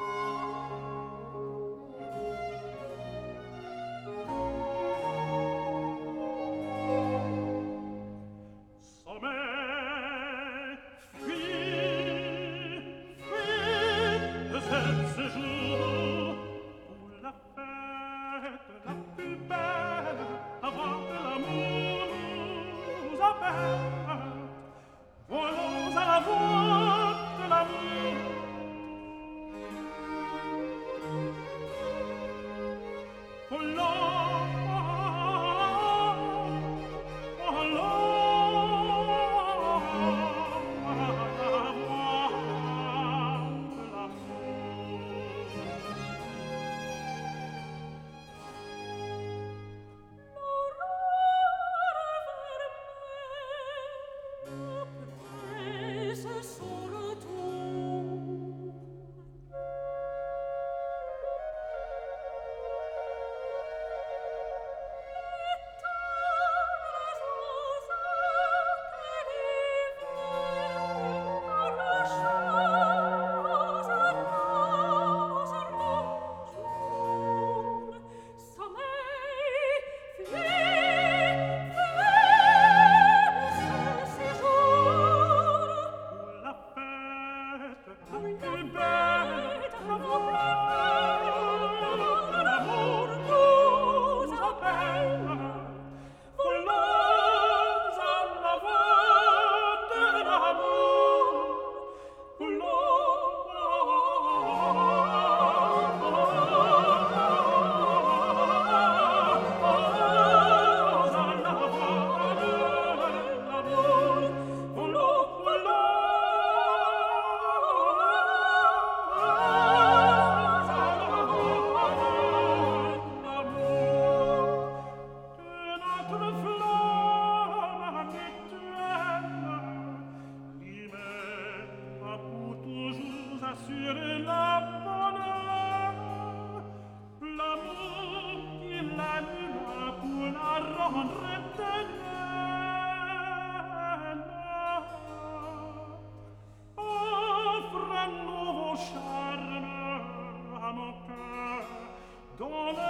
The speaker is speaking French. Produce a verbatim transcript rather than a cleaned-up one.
Sommeil, fuis, fuis de ce séjour où la fête la plus belle avant que l'amour nous appelle. Volons à la voix de l'amour. Volons, volons. Assurer la bonheur, l'amour qui l'anima pour la rendre éternelle. Offre un nouveau charme à mon cœur, dont